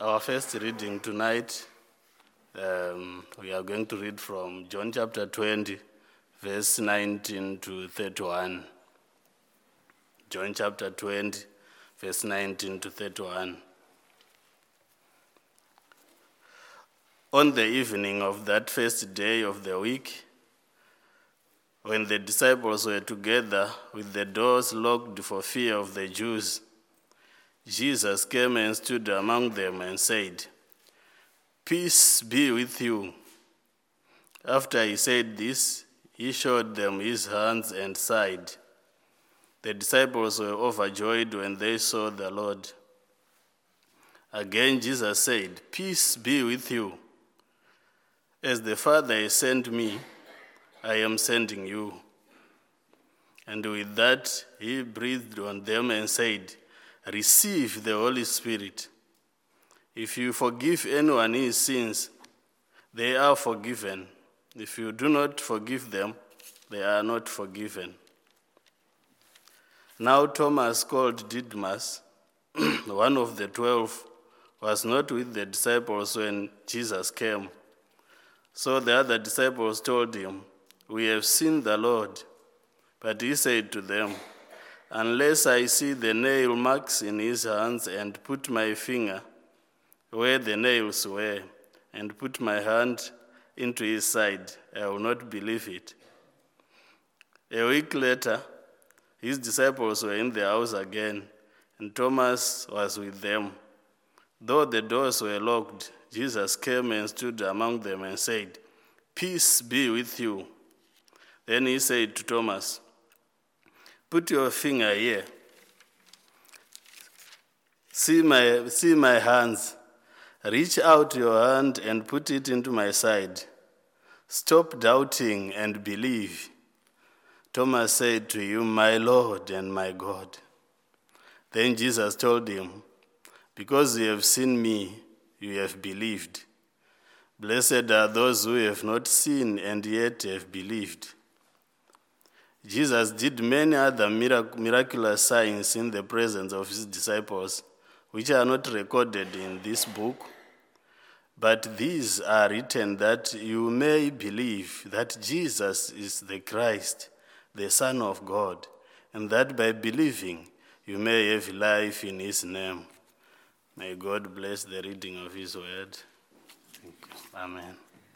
Our first reading tonight, we are going to read from John chapter 20, verse 19 to 31. John chapter 20, verse 19 to 31. On the evening of that first day of the week, when the disciples were together with the doors locked for fear of the Jews, Jesus came and stood among them and said, "Peace be with you." After he said this, he showed them his hands and side. The disciples were overjoyed when they saw the Lord. Again Jesus said, "Peace be with you. As the Father has sent me, I am sending you." And with that, he breathed on them and said, "Receive the Holy Spirit. If you forgive anyone his sins, they are forgiven. If you do not forgive them, they are not forgiven." Now Thomas, called Didymus, one of the 12, was not with the disciples when Jesus came. So the other disciples told him, "We have seen the Lord." But he said to them, "Unless I see the nail marks in his hands and put my finger where the nails were and put my hand into his side, I will not believe it." A week later, his disciples were in the house again, and Thomas was with them. Though the doors were locked, Jesus came and stood among them and said, "Peace be with you." Then he said to Thomas, "Put your finger here. See my hands. Reach out your hand and put it into my side. Stop doubting and believe." Thomas said to him, "My Lord and my God." Then Jesus told him, "Because you have seen me, you have believed. Blessed are those who have not seen and yet have believed." Jesus did many other miraculous signs in the presence of his disciples, which are not recorded in this book. But these are written that you may believe that Jesus is the Christ, the Son of God, and that by believing you may have life in his name. May God bless the reading of his word. Thank you. Amen.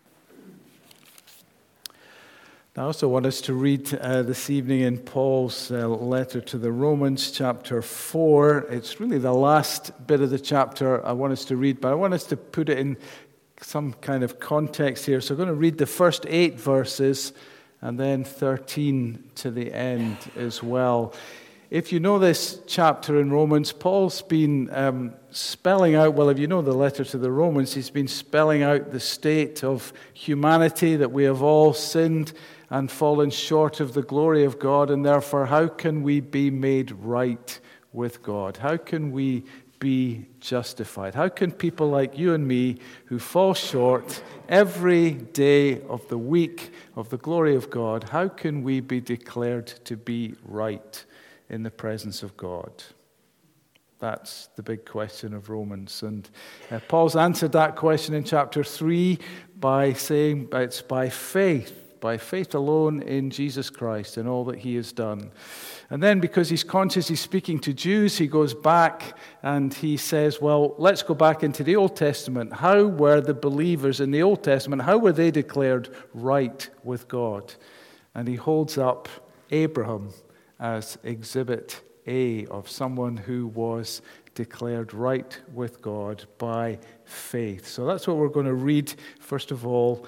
I also want us to read this evening in Paul's letter to the Romans, chapter 4. It's really the last bit of the chapter I want us to read, but I want us to put it in some kind of context here. So I'm going to read the first 8 verses and then 13 to the end as well. If you know this chapter in Romans, Paul's been spelling out, well, if you know the letter to the Romans, he's been spelling out the state of humanity, that we have all sinned and fallen short of the glory of God, and therefore how can we be made right with God? How can we be justified? How can people like you and me who fall short every day of the week of the glory of God, how can we be declared to be right in the presence of God? That's the big question of Romans. And Paul's answered that question in chapter 3 by saying it's by faith alone in Jesus Christ and all that he has done. And then because he's conscious he's speaking to Jews, he goes back and he says, well, let's go back into the Old Testament. How were the believers in the Old Testament, how were they declared right with God? And he holds up Abraham as exhibit A of someone who was declared right with God by faith. So that's what we're going to read, first of all,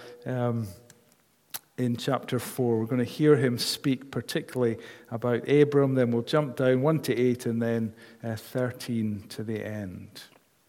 in chapter 4. We're going to hear him speak particularly about Abram, then we'll jump down 1 to 8 and then 13 to the end.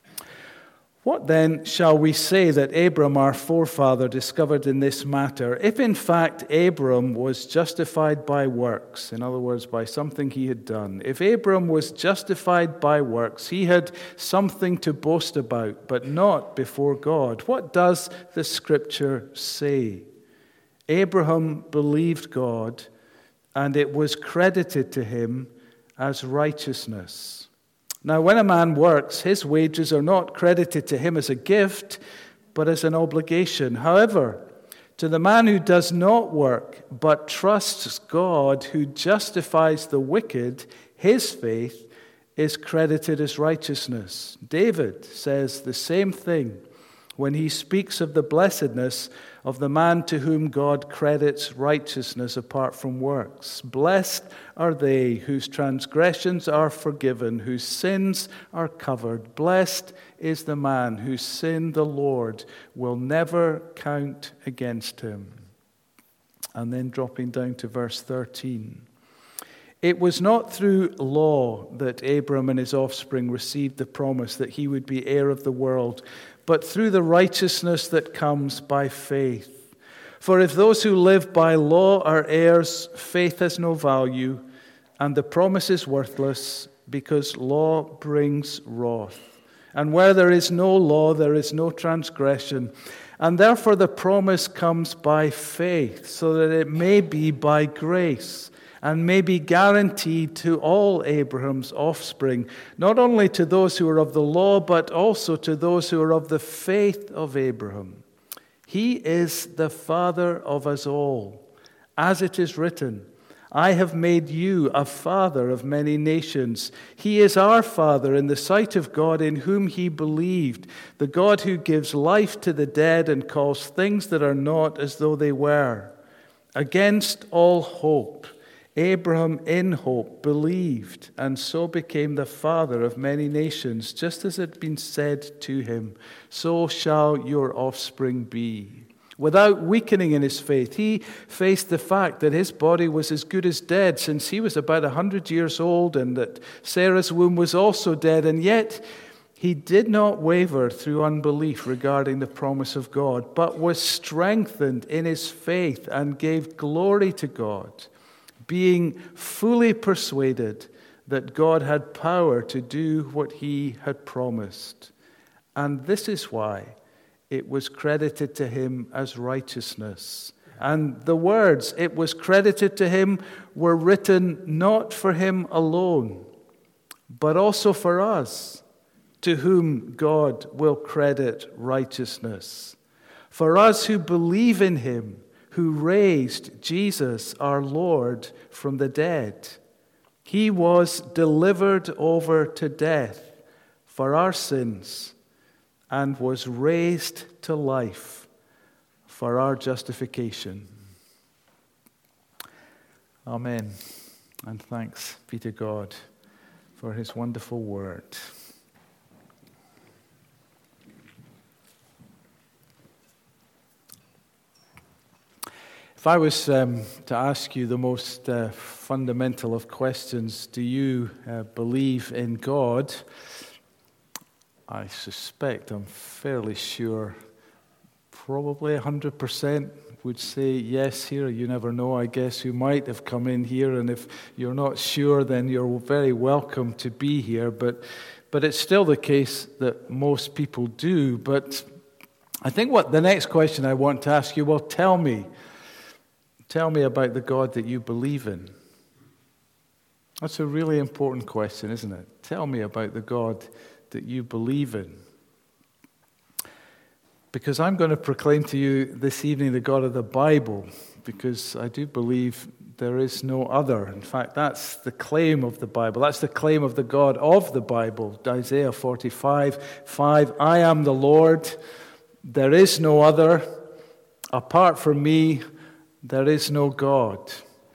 What then shall we say that Abram, our forefather, discovered in this matter? If in fact Abram was justified by works, in other words, by something he had done, if Abram was justified by works, he had something to boast about, but not before God. What does the Scripture say? Abraham believed God, and it was credited to him as righteousness. Now, when a man works, his wages are not credited to him as a gift, but as an obligation. However, to the man who does not work, but trusts God, who justifies the wicked, his faith is credited as righteousness. David says the same thing when he speaks of the blessedness of the man to whom God credits righteousness apart from works. Blessed are they whose transgressions are forgiven, whose sins are covered. Blessed is the man whose sin the Lord will never count against him. And then dropping down to verse 13. It was not through law that Abram and his offspring received the promise that he would be heir of the world, but through the righteousness that comes by faith. For if those who live by law are heirs, faith has no value, and the promise is worthless, because law brings wrath. And where there is no law, there is no transgression. And therefore the promise comes by faith, so that it may be by grace, and may be guaranteed to all Abraham's offspring, not only to those who are of the law, but also to those who are of the faith of Abraham. He is the father of us all. As it is written, I have made you a father of many nations. He is our Father in the sight of God, in whom he believed, the God who gives life to the dead and calls things that are not as though they were. Against all hope, Abraham in hope believed, and so became the father of many nations, just as it had been said to him, so shall your offspring be. Without weakening in his faith, he faced the fact that his body was as good as dead, since he was about 100 years old, and that Sarah's womb was also dead, and yet he did not waver through unbelief regarding the promise of God, but was strengthened in his faith and gave glory to God, being fully persuaded that God had power to do what he had promised. And this is why it was credited to him as righteousness. And the words, it was credited to him, were written not for him alone, but also for us, to whom God will credit righteousness. For us who believe in him, who raised Jesus, our Lord, from the dead. He was delivered over to death for our sins and was raised to life for our justification. Amen. And thanks be to God for his wonderful word. If I was to ask you the most fundamental of questions, do you believe in God? I suspect, I'm fairly sure, probably 100% would say yes here. You never know, I guess, who might have come in here, and if you're not sure, then you're very welcome to be here. But it's still the case that most people do. But I think what the next question I want to ask you, well, tell me about the God that you believe in. That's a really important question, isn't it? Tell me about the God that you believe in. Because I'm going to proclaim to you this evening the God of the Bible, because I do believe there is no other. In fact, that's the claim of the Bible. That's the claim of the God of the Bible. Isaiah 45:5, I am the Lord, there is no other. Apart from me, there is no God.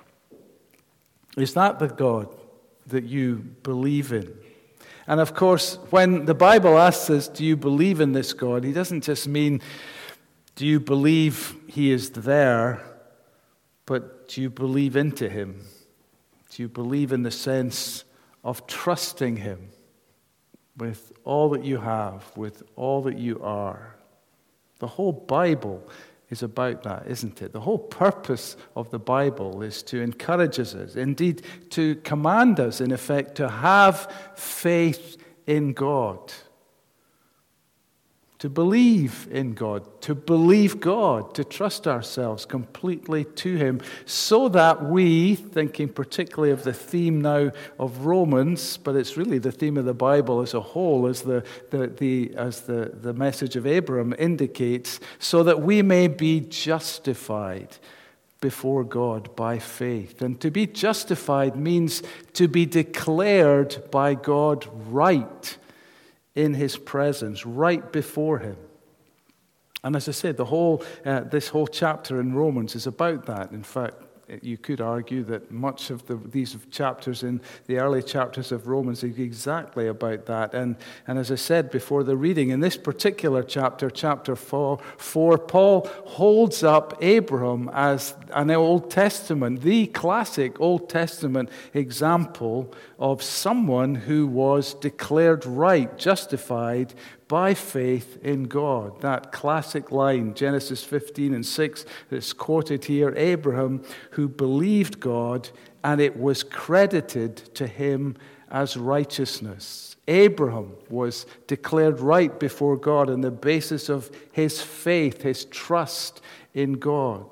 Is that the God that you believe in? And of course, when the Bible asks us, do you believe in this God? He doesn't just mean, do you believe he is there, but do you believe into him? Do you believe in the sense of trusting him with all that you have, with all that you are? The whole Bible is about that, isn't it? The whole purpose of the Bible is to encourage us, indeed to command us, in effect, to have faith in God. to believe in God, to believe God, to trust ourselves completely to Him, so that we, thinking particularly of the theme now of Romans, but it's really the theme of the Bible as a whole, as the message of Abram indicates, so that we may be justified before God by faith. And to be justified means to be declared by God right in His presence, right before Him. And as I said, this whole chapter in Romans is about that. In fact, you could argue that much of these chapters in the early chapters of Romans is exactly about that. And as I said before the reading, in this particular chapter, chapter 4, Paul holds up Abraham as an Old Testament, the classic Old Testament example of someone who was declared right, justified by faith in God. That classic line, Genesis 15:6, that's quoted here, Abraham, who believed God, and it was credited to him as righteousness. Abraham was declared right before God on the basis of his faith, his trust in God.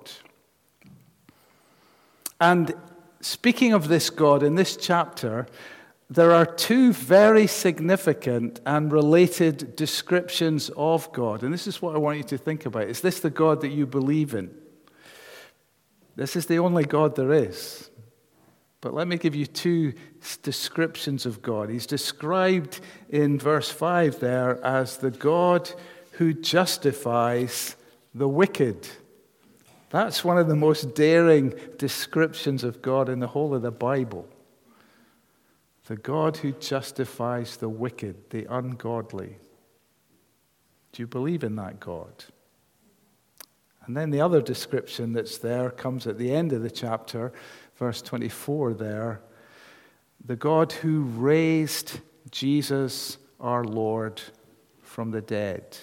And speaking of this God, in this chapter, there are two very significant and related descriptions of God. And this is what I want you to think about. Is this the God that you believe in? This is the only God there is. But let me give you two descriptions of God. He's described in verse 5 there as the God who justifies the wicked. That's one of the most daring descriptions of God in the whole of the Bible. The God who justifies the wicked, the ungodly. Do you believe in that God? And then the other description that's there comes at the end of the chapter, verse 24 there. The God who raised Jesus our Lord from the dead.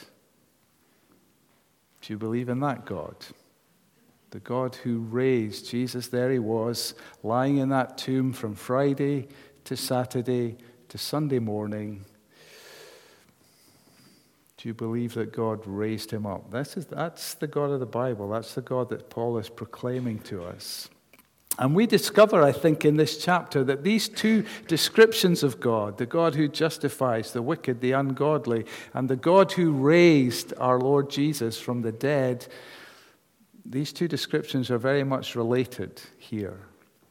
Do you believe in that God? The God who raised Jesus, there he was, lying in that tomb from Friday to Saturday to Sunday morning. Do you believe that God raised him up? That's the God of the Bible. That's the God that Paul is proclaiming to us. And we discover, I think, in this chapter that these two descriptions of God, the God who justifies the wicked, the ungodly, and the God who raised our Lord Jesus from the dead, these two descriptions are very much related here.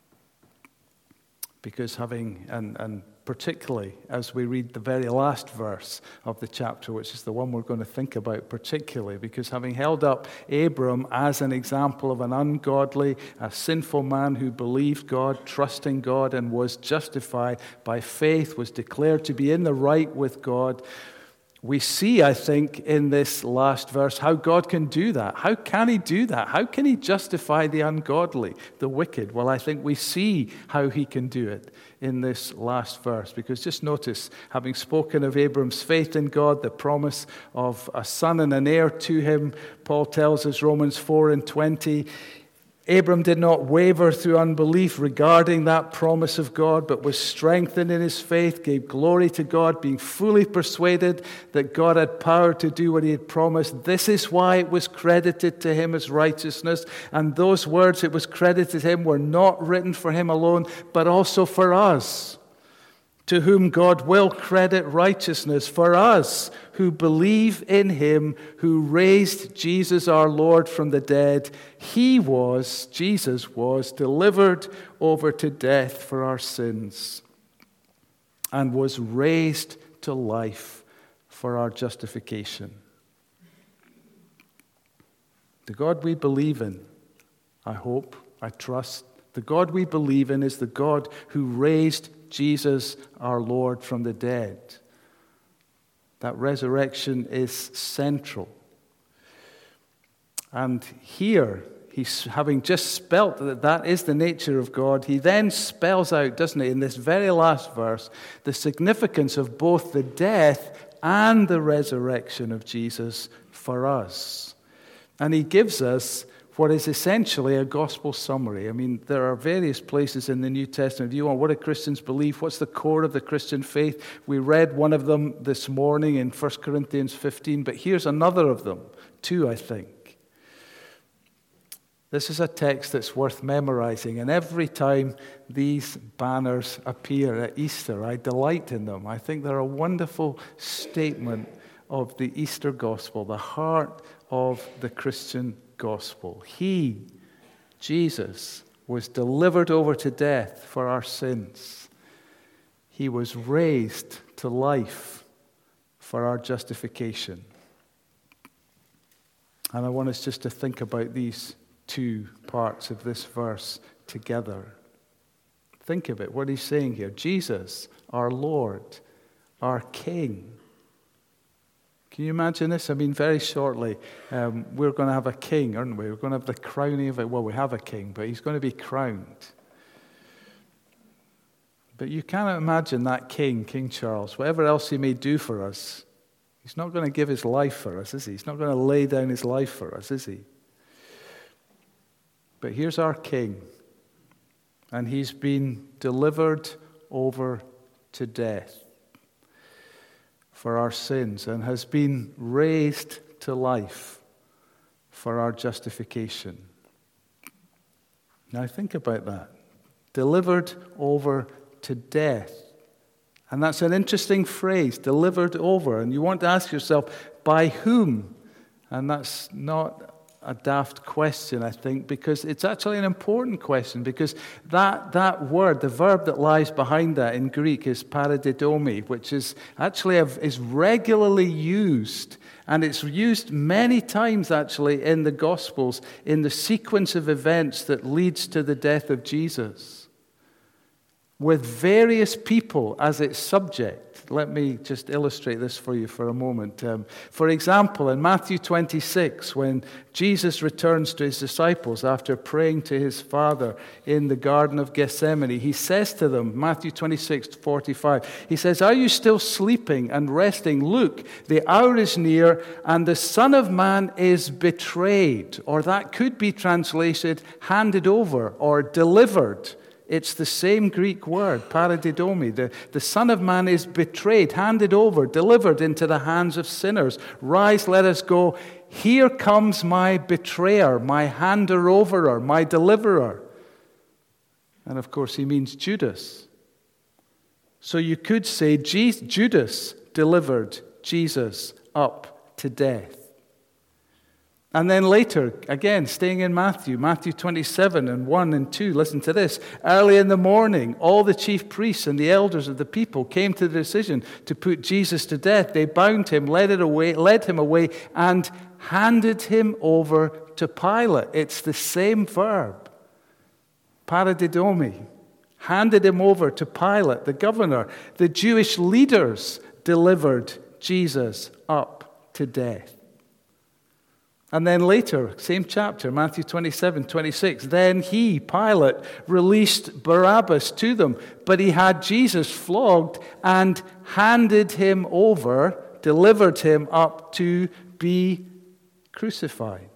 Because and particularly as we read the very last verse of the chapter, which is the one we're going to think about particularly, because having held up Abram as an example of an ungodly, a sinful man who believed God, trusting God, and was justified by faith, was declared to be in the right with God, we see, I think, in this last verse how God can do that. How can he do that? How can he justify the ungodly, the wicked? Well, I think we see how he can do it in this last verse. Because just notice, having spoken of Abram's faith in God, the promise of a son and an heir to him, Paul tells us, Romans 4:20, Abram did not waver through unbelief regarding that promise of God, but was strengthened in his faith, gave glory to God, being fully persuaded that God had power to do what he had promised. This is why it was credited to him as righteousness. And those words, it was credited to him, were not written for him alone, but also for us, to whom God will credit righteousness, for us who believe in him who raised Jesus our Lord from the dead. Jesus was delivered over to death for our sins and was raised to life for our justification. The God we believe in, I hope, I trust, the God we believe in is the God who raised Jesus, our Lord, from the dead. That resurrection is central. And here, he's having just spelt that that is the nature of God, he then spells out, doesn't he, in this very last verse, the significance of both the death and the resurrection of Jesus for us. And he gives us what is essentially a gospel summary. I mean, there are various places in the New Testament. If you want, what do Christians believe? What's the core of the Christian faith? We read one of them this morning in 1 Corinthians 15, but here's another of them, two, I think. This is a text that's worth memorizing, and every time these banners appear at Easter, I delight in them. I think they're a wonderful statement of the Easter gospel, the heart of the Christian gospel. He, Jesus, was delivered over to death for our sins. He was raised to life for our justification. And I want us just to think about these two parts of this verse together. Think of it, what he's saying here. Jesus, our Lord, our King. Can you imagine this? I mean, very shortly, we're going to have a king, aren't we? We're going to have the crowning of it. Well, we have a king, but he's going to be crowned. But you cannot imagine that king, King Charles, whatever else he may do for us, he's not going to give his life for us, is he? He's not going to lay down his life for us, is he? But here's our king, and he's been delivered over to death for our sins and has been raised to life for our justification. Now think about that. Delivered over to death. And that's an interesting phrase, delivered over. And you want to ask yourself, by whom? And that's not a daft question, I think, because it's actually an important question, because that word, the verb that lies behind that in Greek is paradidomi, which is actually is regularly used, and it's used many times actually in the Gospels in the sequence of events that leads to the death of Jesus, with various people as its subject. Let me just illustrate this for you for a moment. For example, in Matthew 26, when Jesus returns to his disciples after praying to his Father in the Garden of Gethsemane, he says to them, Matthew 26:45, he says, "Are you still sleeping and resting? Look, the hour is near, and the Son of Man is betrayed." Or that could be translated handed over or delivered. It's the same Greek word, paradidomi. The Son of Man is betrayed, handed over, delivered into the hands of sinners. Rise, let us go. Here comes my betrayer, my hander-overer, my deliverer. And of course, he means Judas. So you could say Judas delivered Jesus up to death. And then later, again, staying in Matthew 27 and 1 and 2, listen to this. Early in the morning, all the chief priests and the elders of the people came to the decision to put Jesus to death. They bound him, led him away, and handed him over to Pilate. It's the same verb, paradidomi. Handed him over to Pilate, the governor. The Jewish leaders delivered Jesus up to death. And then later, same chapter, Matthew 27:26, then he, Pilate, released Barabbas to them, but he had Jesus flogged and handed him over, delivered him up to be crucified.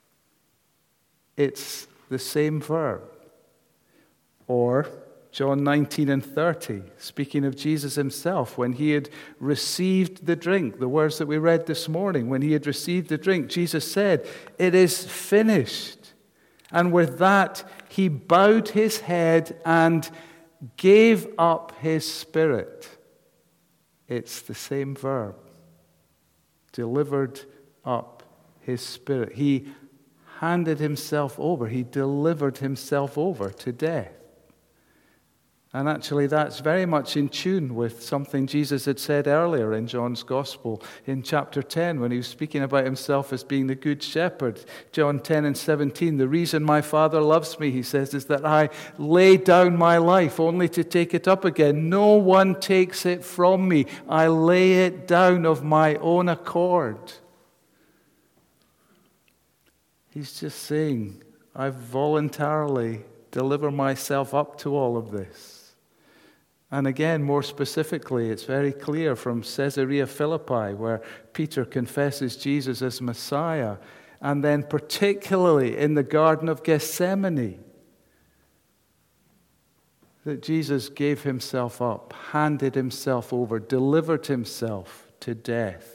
It's the same verb. Or John 19 and 30, speaking of Jesus himself, when he had received the drink, the words that we read this morning, when he had received the drink, Jesus said, "It is finished." And with that, he bowed his head and gave up his spirit. It's the same verb. Delivered up his spirit. He handed himself over. He delivered himself over to death. And actually, that's very much in tune with something Jesus had said earlier in John's Gospel in chapter 10 when he was speaking about himself as being the good shepherd. John 10 and 17, the reason my Father loves me, he says, is that I lay down my life only to take it up again. No one takes it from me. I lay it down of my own accord. He's just saying, I voluntarily deliver myself up to all of this. And again, more specifically, it's very clear from Caesarea Philippi, where Peter confesses Jesus as Messiah. and then particularly in the Garden of Gethsemane, that Jesus gave himself up, handed himself over, delivered himself to death.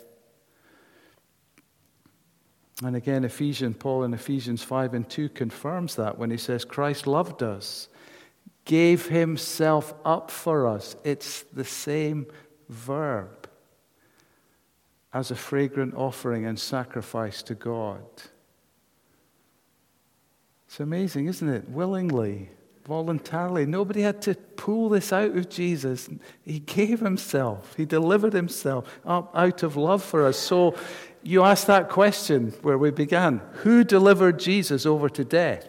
And again, Paul in Ephesians 5:2 confirms that when he says, Christ loved us, gave himself up for us. It's the same verb as a fragrant offering and sacrifice to God. It's amazing, isn't it? Willingly, voluntarily. Nobody had to pull this out of Jesus. He gave himself. He delivered himself up out of love for us. So you asked that question where we began. Who delivered Jesus over to death?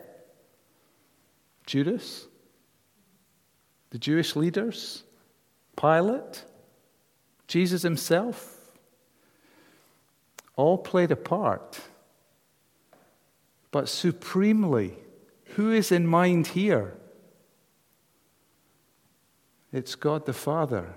Judas? The Jewish leaders? Pilate? Jesus himself? All played a part. But supremely, who is in mind here? It's God the Father.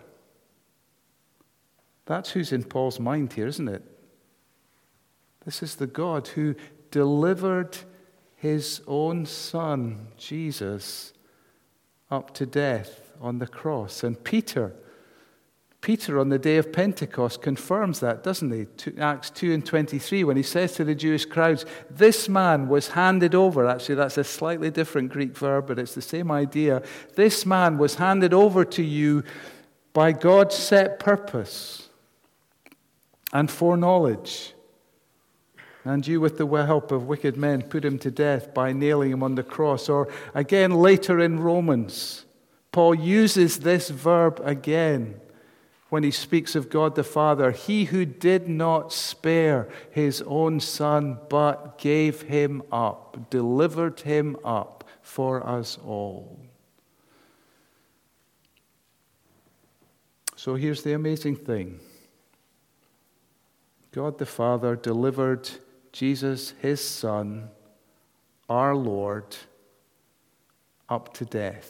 That's who's in Paul's mind here, isn't it? This is the God who delivered his own Son, Jesus, up to death on the cross. And Peter on the day of Pentecost confirms that, doesn't he? Acts 2:23, when he says to the Jewish crowds, this man was handed over. Actually, that's a slightly different Greek verb, but it's the same idea. This man was handed over to you by God's set purpose and foreknowledge. And you, with the help of wicked men, put him to death by nailing him on the cross. Or again, later in Romans, Paul uses this verb again when he speaks of God the Father. He who did not spare his own Son, but gave him up, delivered him up for us all. So here's the amazing thing. God the Father delivered Jesus, his Son, our Lord, up to death.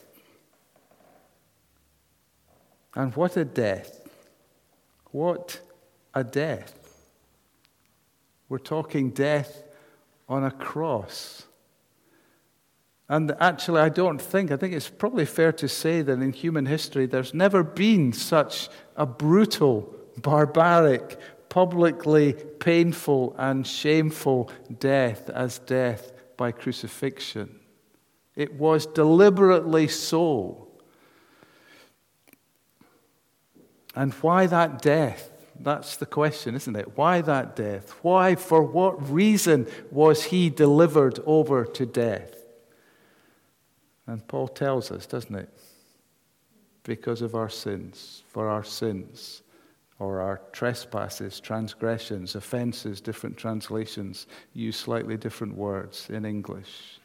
And what a death. What a death. We're talking death on a cross. And actually, I think it's probably fair to say that in human history, there's never been such a brutal, barbaric, publicly painful and shameful death as death by crucifixion. It was deliberately so. And why that death? That's the question, isn't it? Why that death? Why, for what reason was he delivered over to death? And Paul tells us, doesn't it? Because of our sins, for our sins, or our trespasses, transgressions, offenses. Different translations use slightly different words in English.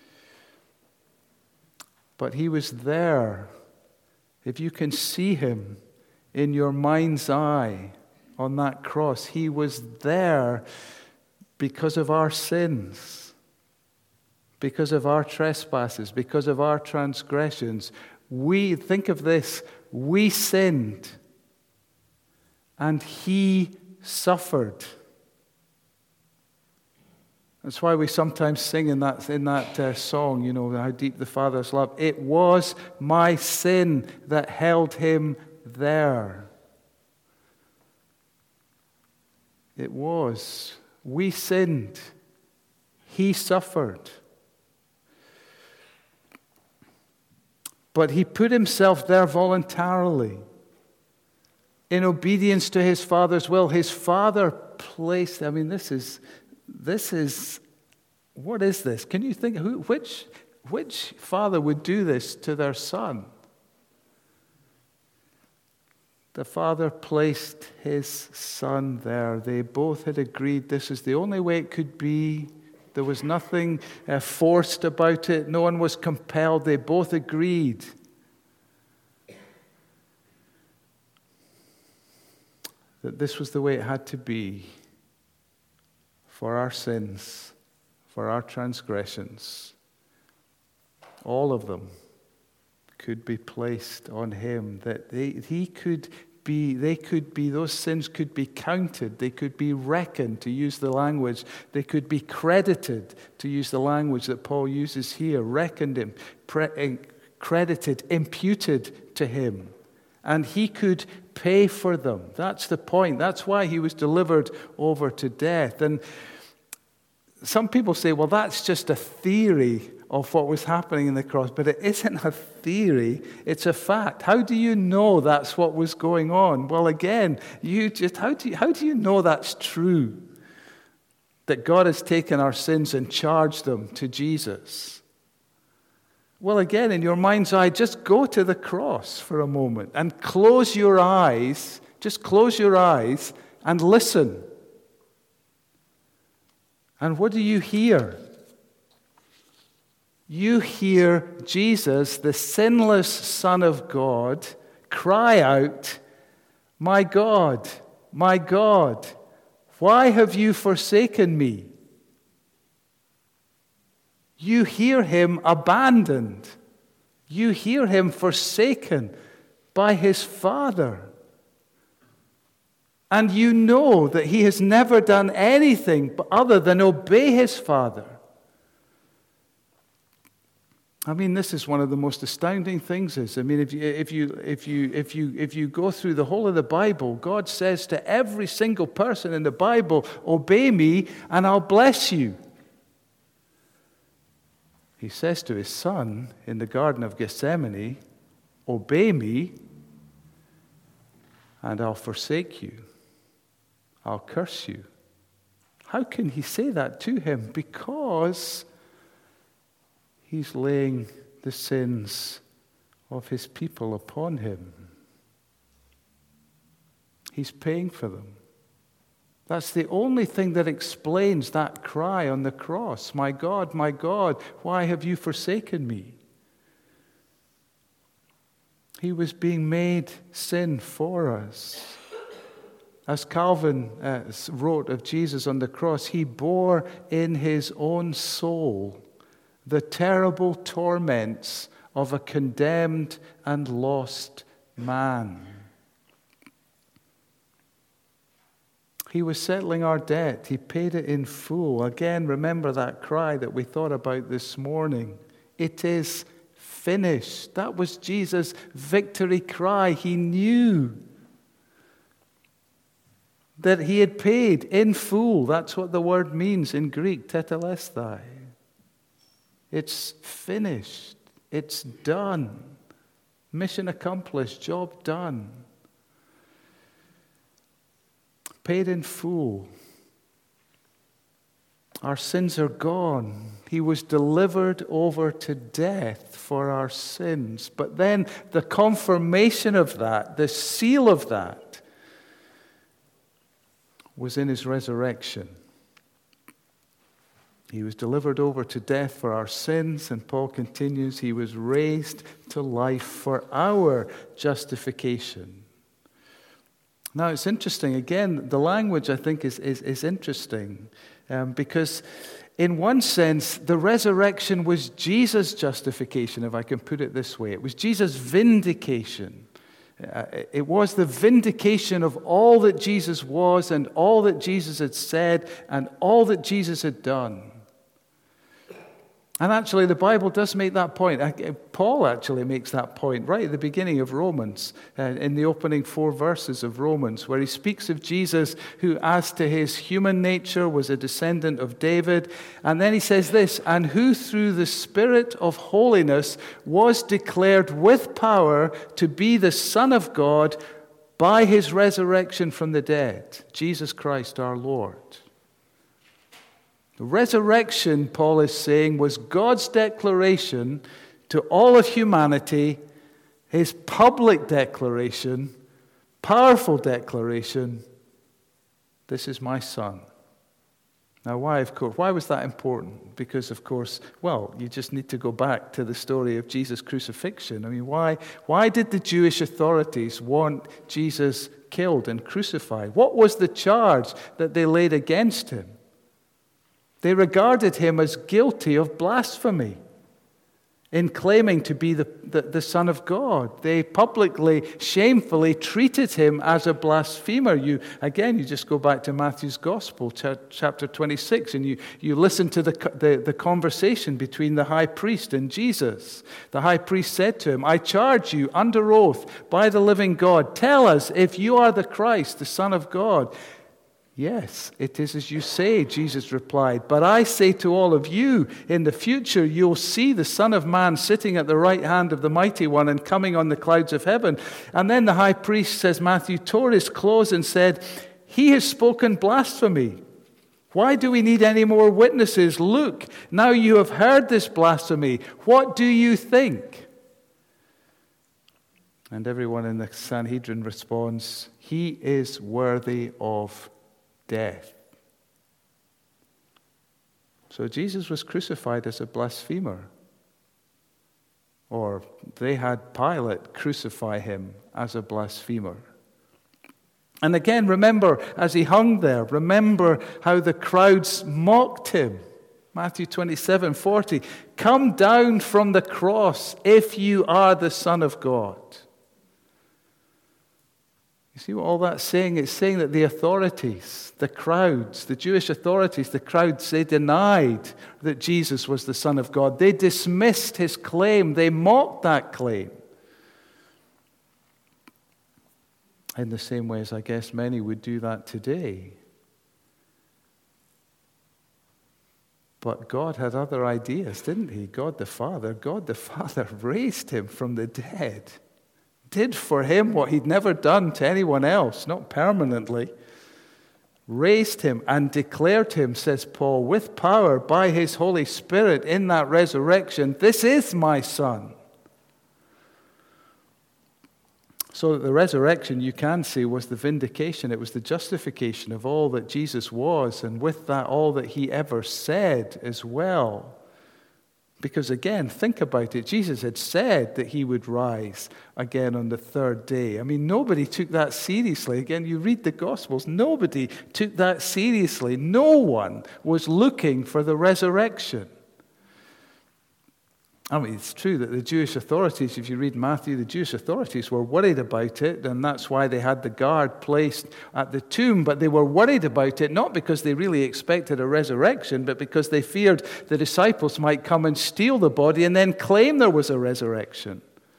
But he was there. If you can see him in your mind's eye on that cross, he was there because of our sins, because of our trespasses, because of our transgressions. Think of this, we sinned, and he suffered. That's why we sometimes sing in that song, you know, how deep the Father's love. It was my sin that held him there. It was. We sinned. He suffered. But he put himself there voluntarily in obedience to his Father's will. His Father placed, this is, what is this? Can you think, which father would do this to their son? The Father placed his Son there. They both had agreed this is the only way it could be. There was nothing forced about it. No one was compelled. They both agreed. That this was the way it had to be for our sins, for our transgressions. All of them could be placed on him, that he could those sins could be counted, they could be reckoned, to use the language, they could be credited, to use the language that Paul uses here, reckoned, credited, imputed to him. And he could pay for them. That's the point. That's why he was delivered over to death. And some people say, well, that's just a theory of what was happening in the cross. But it isn't a theory, it's a fact. How do you know that's what was going on? Well, again, how do you know that's true? That God has taken our sins and charged them to Jesus? Well, again, in your mind's eye, just go to the cross for a moment and close your eyes. Just close your eyes and listen. And what do you hear? You hear Jesus, the sinless Son of God, cry out, my God, why have you forsaken me?" You hear him abandoned. You hear him forsaken by his Father. And you know that he has never done anything other than obey his Father. I mean, this is one of the most astounding things. I mean, if you go through the whole of the Bible, God says to every single person in the Bible, "Obey me, and I'll bless you." He says to his Son in the Garden of Gethsemane, "Obey me, and I'll forsake you. I'll curse you." How can he say that to him? Because he's laying the sins of his people upon him. He's paying for them. That's the only thing that explains that cry on the cross. My God, why have you forsaken me?" He was being made sin for us. As Calvin wrote of Jesus on the cross, he bore in his own soul the terrible torments of a condemned and lost man. He was settling our debt. He paid it in full. Again, remember that cry that we thought about this morning. It is finished. That was Jesus' victory cry. He knew that he had paid in full. That's what the word means in Greek, tetelestai. It's finished. It's done. Mission accomplished. Job done. Paid in full. Our sins are gone. He was delivered over to death for our sins. But then the confirmation of that, the seal of that, was in his resurrection. He was delivered over to death for our sins, and Paul continues, he was raised to life for our justification. Now, it's interesting. Again, the language, I think, is interesting because in one sense, the resurrection was Jesus' justification, if I can put it this way. It was Jesus' vindication. It was the vindication of all that Jesus was and all that Jesus had said and all that Jesus had done. And actually, the Bible does make that point. Paul actually makes that point right at the beginning of Romans, in the opening 4 verses of Romans, where he speaks of Jesus, who as to his human nature was a descendant of David. And then he says this, "And who through the Spirit of holiness was declared with power to be the Son of God by his resurrection from the dead, Jesus Christ our Lord." The resurrection, Paul is saying, was God's declaration to all of humanity, his public declaration, powerful declaration, "This is my Son." Now, why was that important? Because, of course, you just need to go back to the story of Jesus' crucifixion. I mean, why did the Jewish authorities want Jesus killed and crucified? What was the charge that they laid against him? They regarded him as guilty of blasphemy. in claiming to be the Son of God. They publicly, shamefully treated him as a blasphemer. You just go back to Matthew's Gospel, chapter 26, and you listen to the conversation between the high priest and Jesus. The high priest said to him, "I charge you under oath by the living God, tell us if you are the Christ, the Son of God." "Yes, it is as you say," Jesus replied. "But I say to all of you, in the future you'll see the Son of Man sitting at the right hand of the Mighty One and coming on the clouds of heaven." And then the high priest, says Matthew, tore his clothes and said, "He has spoken blasphemy. Why do we need any more witnesses? Look, now you have heard this blasphemy. What do you think?" And everyone in the Sanhedrin responds, "He is worthy of death." So Jesus was crucified as a blasphemer. Or they had Pilate crucify him as a blasphemer. And again, remember, as he hung there, remember how the crowds mocked him. Matthew 27:40, "Come down from the cross if you are the Son of God." You see what all that's saying? It's saying that the authorities, the crowds, the Jewish authorities, the crowds, they denied that Jesus was the Son of God. They dismissed his claim. They mocked that claim. In the same way as I guess many would do that today. But God had other ideas, didn't he? God the Father raised him from the dead. Did for him what he'd never done to anyone else, not permanently. Raised him and declared him, says Paul, with power by his Holy Spirit in that resurrection, "This is my Son." So that the resurrection, you can see, was the vindication. It was the justification of all that Jesus was, and with that, all that he ever said as well. Because again, think about it. Jesus had said that he would rise again on the third day. I mean, nobody took that seriously. Again, you read the Gospels, nobody took that seriously. No one was looking for the resurrection. I mean, it's true that the Jewish authorities, if you read Matthew, the Jewish authorities were worried about it, and that's why they had the guard placed at the tomb. But they were worried about it not because they really expected a resurrection, but because they feared the disciples might come and steal the body and then claim there was a resurrection.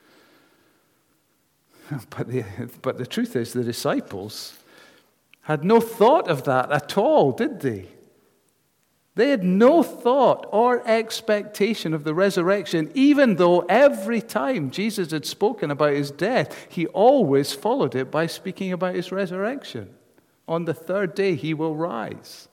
But the truth is, the disciples had no thought of that at all, did they? They had no thought or expectation of the resurrection, even though every time Jesus had spoken about his death, he always followed it by speaking about his resurrection. On the third day, he will rise.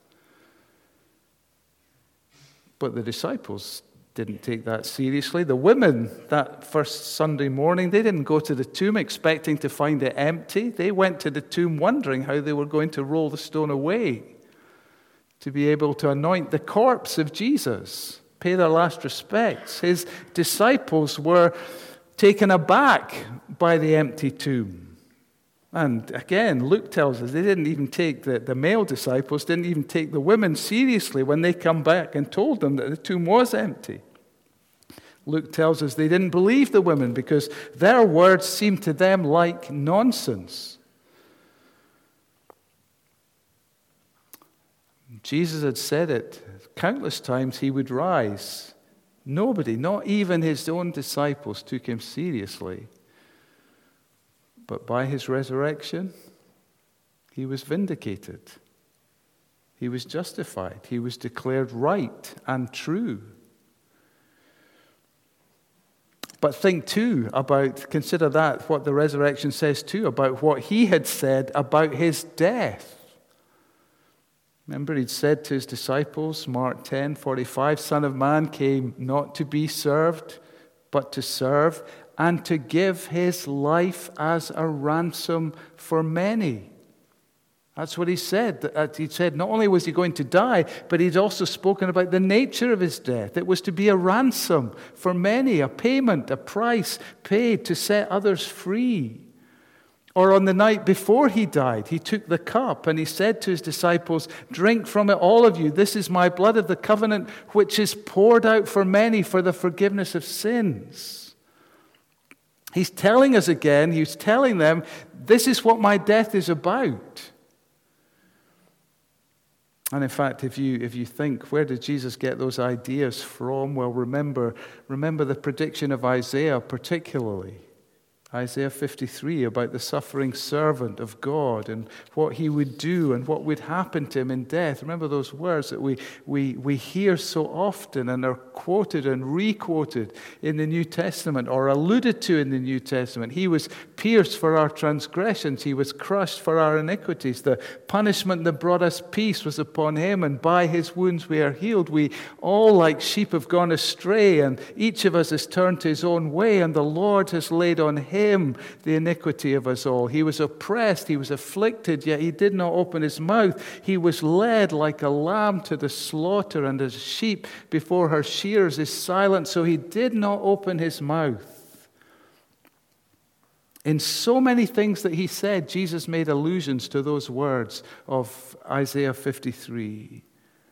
But the disciples didn't take that seriously. The women, that first Sunday morning, they didn't go to the tomb expecting to find it empty. They went to the tomb wondering how they were going to roll the stone away, to be able to anoint the corpse of Jesus, pay their last respects. His disciples were taken aback by the empty tomb. And again, Luke tells us they didn't even take, the male disciples didn't even take the women seriously when they come back and told them that the tomb was empty. Luke tells us they didn't believe the women because their words seemed to them like nonsense. Jesus had said it countless times, he would rise. Nobody, not even his own disciples, took him seriously. But by his resurrection, he was vindicated. He was justified. He was declared right and true. But think too about, consider that, what the resurrection says too about what he had said about his death. Remember, he'd said to his disciples, Mark 10:45, "Son of Man came not to be served, but to serve, and to give his life as a ransom for many." That's what he said. He said not only was he going to die, but he'd also spoken about the nature of his death. It was to be a ransom for many, a payment, a price paid to set others free. Or on the night before he died, he took the cup and he said to his disciples, "Drink from it, all of you. This is my blood of the covenant, which is poured out for many for the forgiveness of sins." He's telling us again, he's telling them, this is what my death is about. And in fact, if you think, where did Jesus get those ideas from? Well, remember the prediction of Isaiah particularly. Isaiah 53 about the suffering servant of God and what he would do and what would happen to him in death. Remember those words that we hear so often and are quoted and re-quoted in the New Testament or alluded to in the New Testament. He was pierced for our transgressions. He was crushed for our iniquities. The punishment that brought us peace was upon him, and by his wounds we are healed. We all like sheep have gone astray, and each of us has turned to his own way, and the Lord has laid on him the iniquity of us all. He was oppressed, he was afflicted, yet he did not open his mouth. He was led like a lamb to the slaughter, and as a sheep before her shearers is silent, so he did not open his mouth. In so many things that he said, Jesus made allusions to those words of Isaiah 53.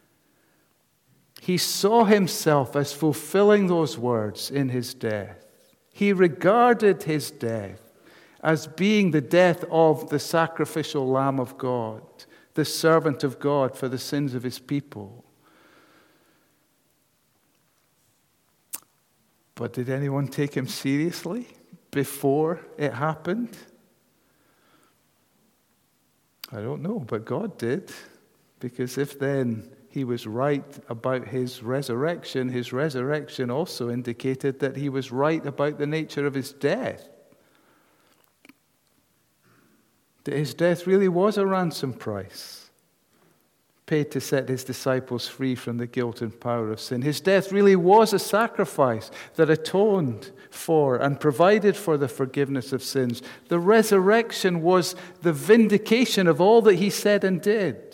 He saw himself as fulfilling those words in his death. He regarded his death as being the death of the sacrificial Lamb of God, the servant of God for the sins of his people. But did anyone take him seriously before it happened? I don't know, but God did. Because if then he was right about his resurrection also indicated that he was right about the nature of his death. That his death really was a ransom price paid to set his disciples free from the guilt and power of sin. His death really was a sacrifice that atoned for and provided for the forgiveness of sins. The resurrection was the vindication of all that he said and did.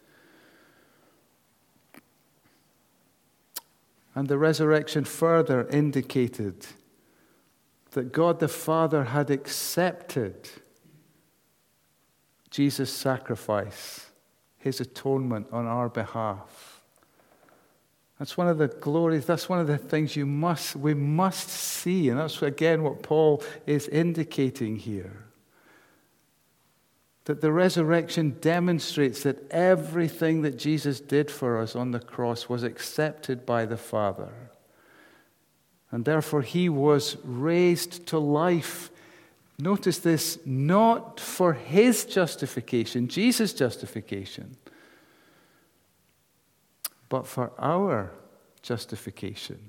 And the resurrection further indicated that God the Father had accepted Jesus' sacrifice, his atonement on our behalf. That's one of the glories, that's one of the things we must see. And that's again what Paul is indicating here. That the resurrection demonstrates that everything that Jesus did for us on the cross was accepted by the Father. And therefore he was raised to life. Notice this, not for his justification, Jesus' justification, but for our justification.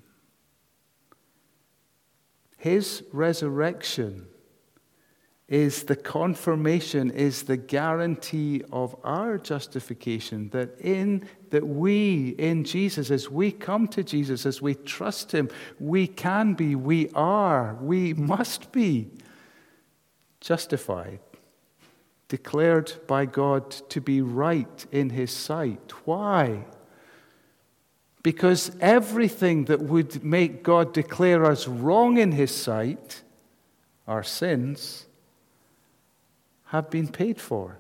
His resurrection is the confirmation, is the guarantee of our justification, that we in Jesus, as we come to Jesus, as we trust him, we can be, we are, we must be justified, declared by God to be right in his sight. Why? Because everything that would make God declare us wrong in his sight, our sins, have been paid for.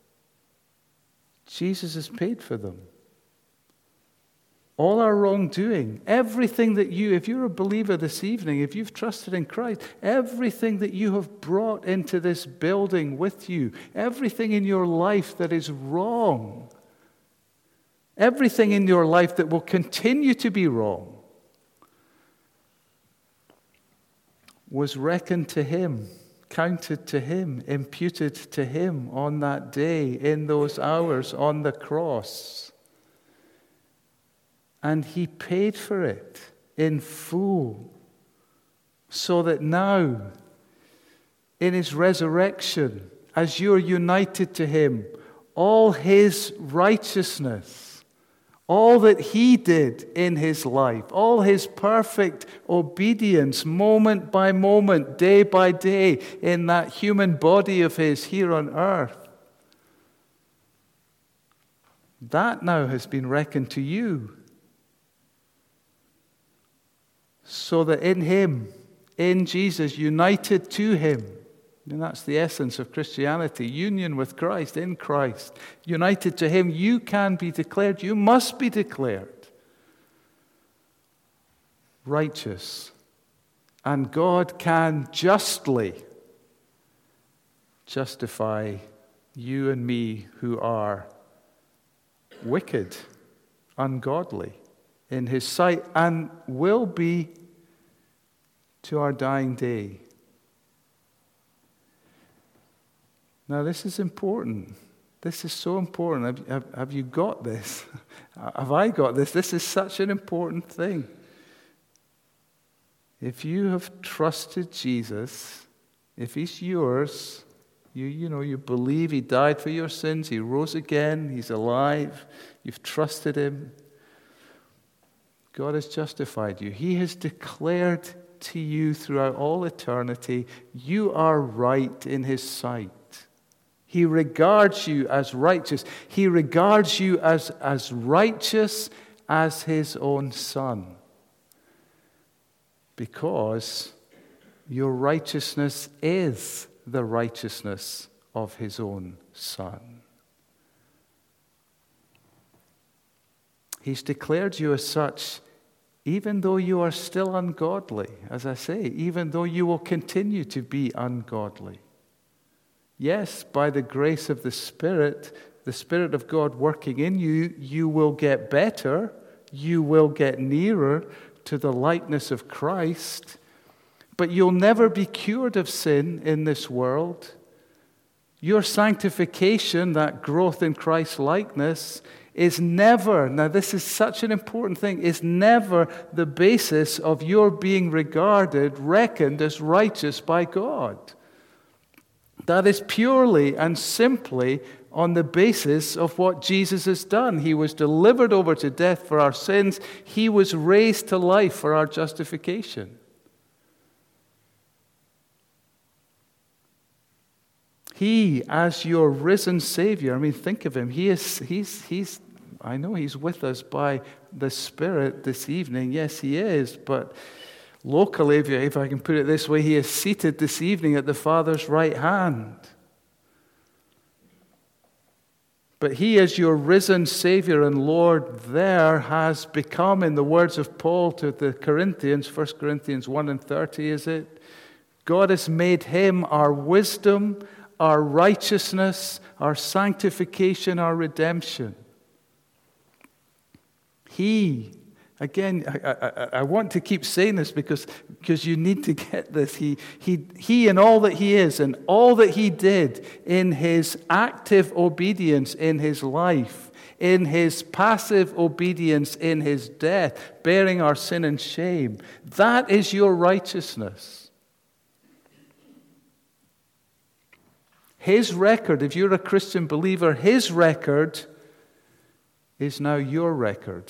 Jesus has paid for them. All our wrongdoing, everything that if you're a believer this evening, if you've trusted in Christ, everything that you have brought into this building with you, everything in your life that is wrong, everything in your life that will continue to be wrong, was reckoned to him, counted to him, imputed to him on that day, in those hours on the cross. And he paid for it in full, so that now, in his resurrection, as you're united to him, all his righteousness, all that he did in his life, all his perfect obedience, moment by moment, day by day, in that human body of his here on earth, that now has been reckoned to you. So that in him, in Jesus, united to him, And that's the essence of Christianity. Union with Christ, in Christ. United to him, you can be declared, you must be declared righteous. And God can justly justify you and me who are wicked, ungodly in his sight, and will be to our dying day. Now, this is important. This is so important. Have you got this? Have I got this? This is such an important thing. If you have trusted Jesus, if he's yours, you believe he died for your sins, he rose again, he's alive, you've trusted him, God has justified you. He has declared to you throughout all eternity, you are right in his sight. He regards you as righteous. He regards you as righteous as his own son. Because your righteousness is the righteousness of his own son. He's declared you as such, even though you are still ungodly, as I say, even though you will continue to be ungodly. Yes, by the grace of the Spirit of God working in you, you will get better, you will get nearer to the likeness of Christ, but you'll never be cured of sin in this world. Your sanctification, that growth in Christ's likeness, is never, now this is such an important thing, is never the basis of your being reckoned as righteous by God. That is purely and simply on the basis of what Jesus has done. He was delivered over to death for our sins. He was raised to life for our justification. He, as your risen Savior, I mean, think of him. I know he's with us by the Spirit this evening. Yes, he is, but locally, if I can put it this way, he is seated this evening at the Father's right hand. But he, as your risen Savior and Lord, there has become, in the words of Paul to the Corinthians, 1 Corinthians 1:30, is it? God has made him our wisdom, our righteousness, our sanctification, our redemption. He, again, I want to keep saying this because you need to get this. He and all that he is and all that he did in his active obedience in his life, in his passive obedience in his death, bearing our sin and shame, that is your righteousness. His record, if you're a Christian believer, his record is now your record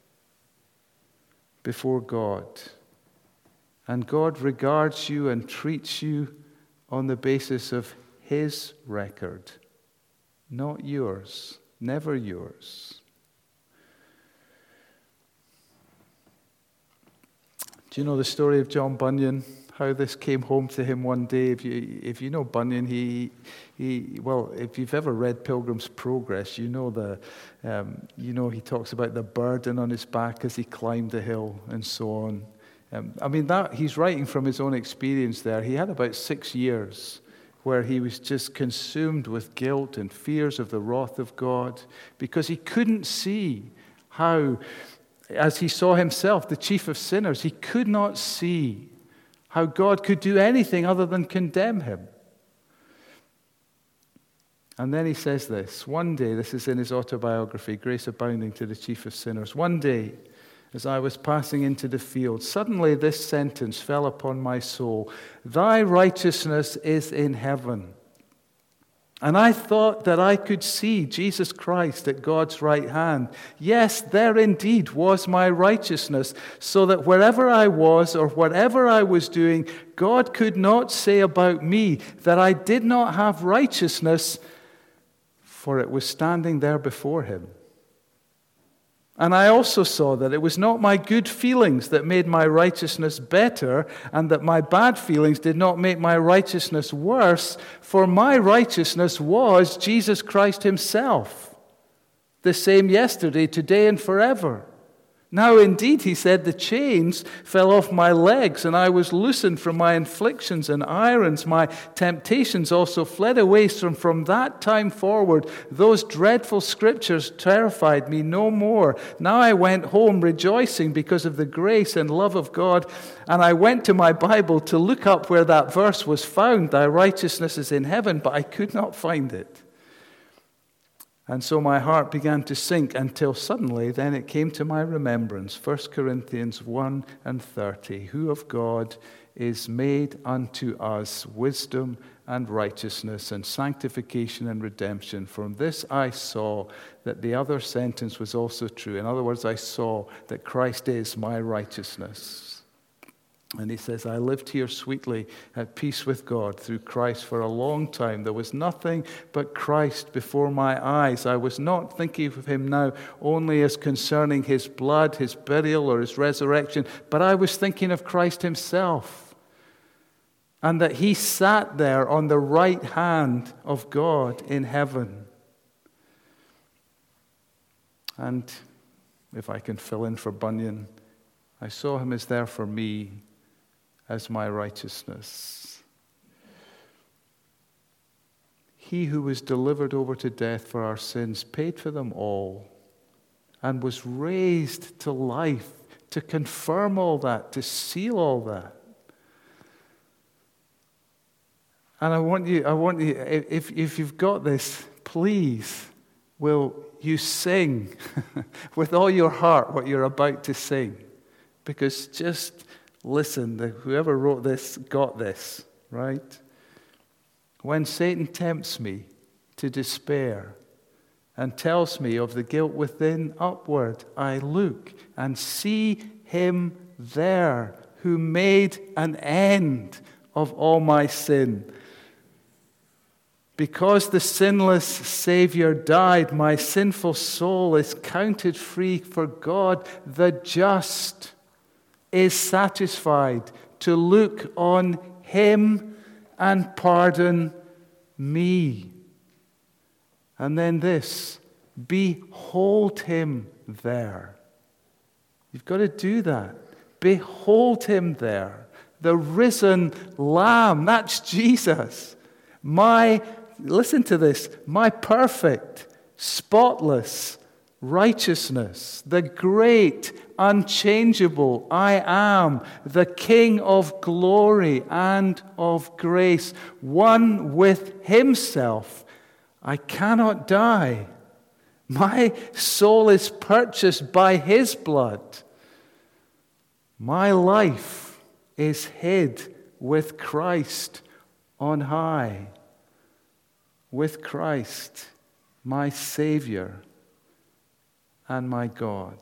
before God. And God regards you and treats you on the basis of his record, not yours, never yours. Do you know the story of John Bunyan? How this came home to him one day. If you know Bunyan, if you've ever read Pilgrim's Progress, you know he talks about the burden on his back as he climbed the hill and so on. He's writing from his own experience there. He had about 6 years where he was just consumed with guilt and fears of the wrath of God because he couldn't see how, as he saw himself, the chief of sinners, he could not see how God could do anything other than condemn him. And then he says this, one day, this is in his autobiography, Grace Abounding to the Chief of Sinners, one day, as I was passing into the field, suddenly this sentence fell upon my soul, thy righteousness is in heaven. And I thought that I could see Jesus Christ at God's right hand. Yes, there indeed was my righteousness, so that wherever I was or whatever I was doing, God could not say about me that I did not have righteousness, for it was standing there before him. And I also saw that it was not my good feelings that made my righteousness better, and that my bad feelings did not make my righteousness worse, for my righteousness was Jesus Christ himself, the same yesterday, today, and forever. Now, indeed, he said, the chains fell off my legs, and I was loosened from my afflictions and irons. My temptations also fled away. From that time forward, those dreadful scriptures terrified me no more. Now I went home rejoicing because of the grace and love of God, and I went to my Bible to look up where that verse was found, thy righteousness is in heaven, but I could not find it. And so my heart began to sink until suddenly then it came to my remembrance, 1 Corinthians 1:30, who of God is made unto us wisdom and righteousness and sanctification and redemption. From this I saw that the other sentence was also true. In other words, I saw that Christ is my righteousness. And he says, I lived here sweetly at peace with God through Christ for a long time. There was nothing but Christ before my eyes. I was not thinking of him now only as concerning his blood, his burial, or his resurrection, but I was thinking of Christ himself, and that he sat there on the right hand of God in heaven. And if I can fill in for Bunyan, I saw him as there for me, as my righteousness. He who was delivered over to death for our sins paid for them all and was raised to life to confirm all that, to seal all that. And I want you, if you've got this, please, will you sing with all your heart what you're about to sing? Because just listen, whoever wrote this got this, right? When Satan tempts me to despair and tells me of the guilt within, upward I look and see him there who made an end of all my sin. Because the sinless Savior died, my sinful soul is counted free, for God the just is satisfied to look on him and pardon me. And then this, behold him there. You've got to do that. Behold him there. The risen Lamb, that's Jesus. Listen to this, my perfect, spotless righteousness, the great, unchangeable I am, the King of glory and of grace, one with himself. I cannot die. My soul is purchased by his blood. My life is hid with Christ on high, with Christ, my Savior and my God.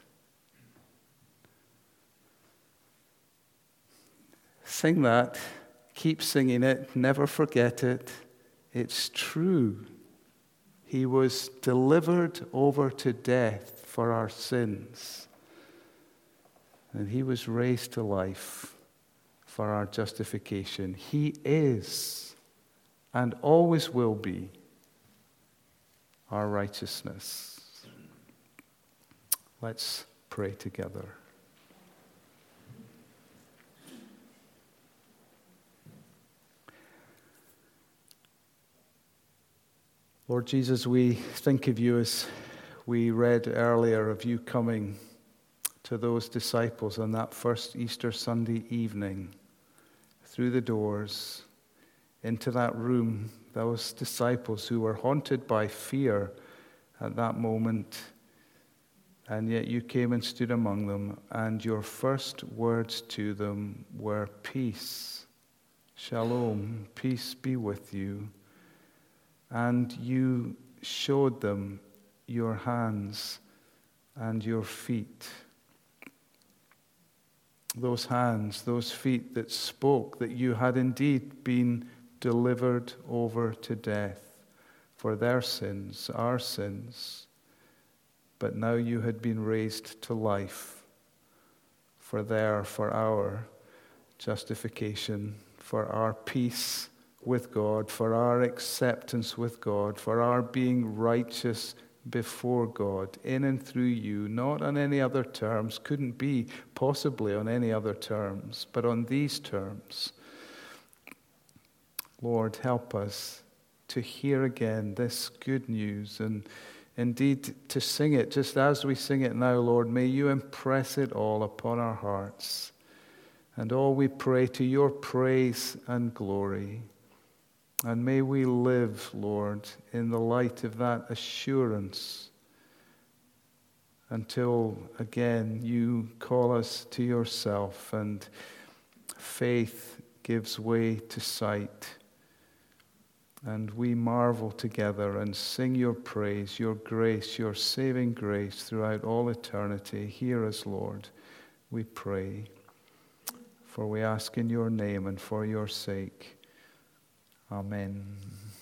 Sing that. Keep singing it. Never forget it. It's true. He was delivered over to death for our sins. And he was raised to life for our justification. He is and always will be our righteousness. Let's pray together. Lord Jesus, we think of you as we read earlier of you coming to those disciples on that first Easter Sunday evening through the doors into that room, those disciples who were haunted by fear at that moment. And yet you came and stood among them, and your first words to them were peace, shalom, peace be with you. And you showed them your hands and your feet. Those hands, those feet that spoke that you had indeed been delivered over to death for their sins, our sins. but now you had been raised to life, for our justification, for our peace with God, for our acceptance with God, for our being righteous before God, in and through you, not on any other terms, couldn't be possibly on any other terms, but on these terms. Lord, help us to hear again this good news, and indeed to sing it just as we sing it now, Lord. May you impress it all upon our hearts, and all we pray to your praise and glory. And may we live, Lord, in the light of that assurance until again you call us to yourself and faith gives way to sight. And we marvel together and sing your praise, your grace, your saving grace throughout all eternity. Hear us, Lord, we pray. For we ask in your name and for your sake. Amen.